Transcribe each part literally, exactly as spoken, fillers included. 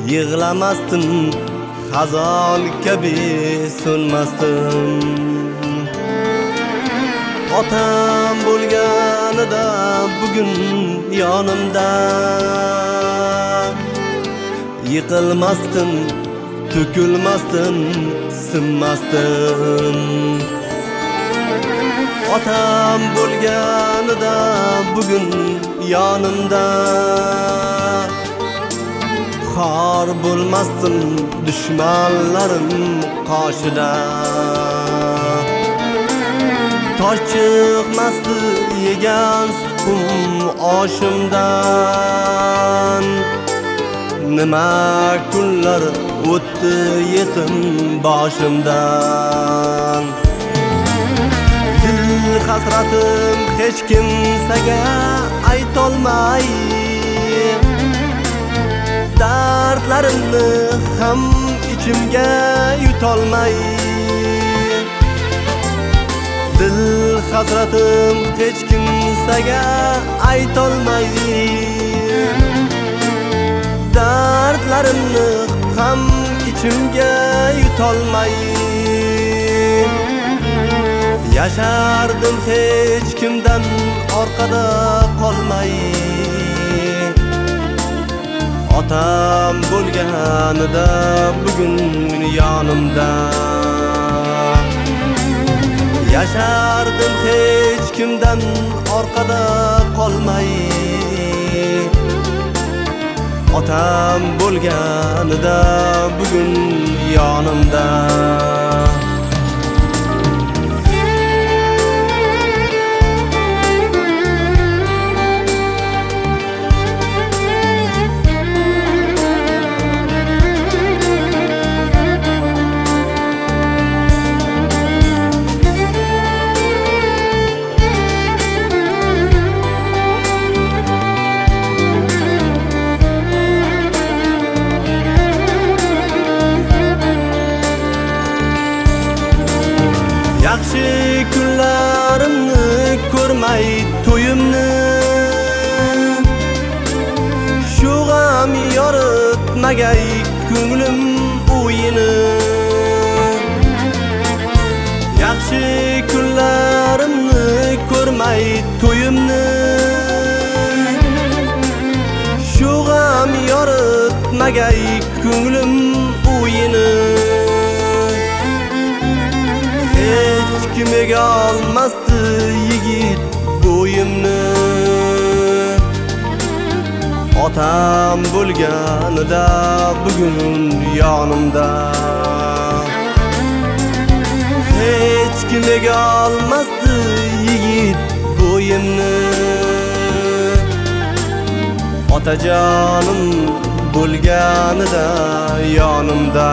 yig'lamasdim, xazon kabi so'nmasdim. Otam bo'lganida bugun yonimda, yiqilmasdim, to'kilmasdim, sinmasdim. Otam bo'lganida bugun yonimda, xor bo'lmasdim dushmanlarim qoshida. Tosh chiqmasdi yegan suqum oshimdan. Nima kunlar o'tdi yetim boshimdan. Dil hasratim hech kimsaga aytolmay, dardlarimni ham ichimga yutolmay. Dil hasratim hech kimsaga aytolmay, dardlarimni ham ichimga yutolmay. Yashardim hech kimdan orqada qolmay, otam bo'lganida bugun yonimda. Yashardim hech kimdan orqada qolmay, otam bo'lganida bugun yonimda. Yaxshi kunlarimni ko'rmay to'yimni, shu g'am yoritmagay ko'nglim o'yini. Yaxshi kunlarimni ko'rmay to'yimni, shu g'am yoritmagay ko'nglim o'yini. Hech kim ega olmasdi yigit bo'yimni, otam bo'lganida bugun yonimda. Hech kim ega olmasdi yigit bo'yimni, otajonim bo'lganida yonimda.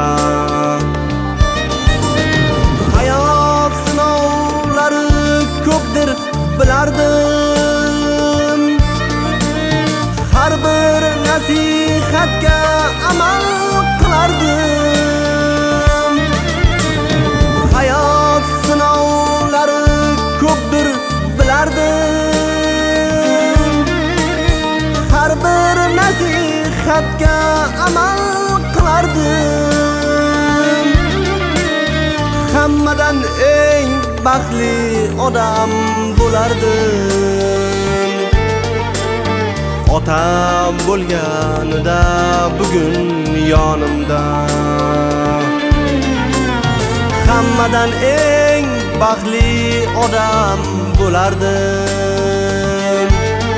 Ko'pdir bilardim, har bir nasihatga amal qilardim. Hayot sinovlari ko'pdir bilardim, har bir nasihatga amal qilardim. Hammadan eng baxtli odam bo'lardim, otam bo'lganida bugun yonimda. Hammadan eng baxtli odam bo'lardim,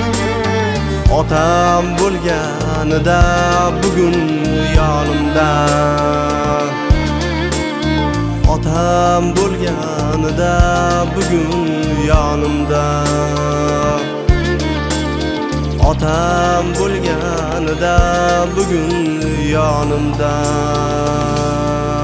otam bo'lganida bugun yonimda. Otam bo'lganida bugun yonimda, otam bo'lganida bugun yonimda.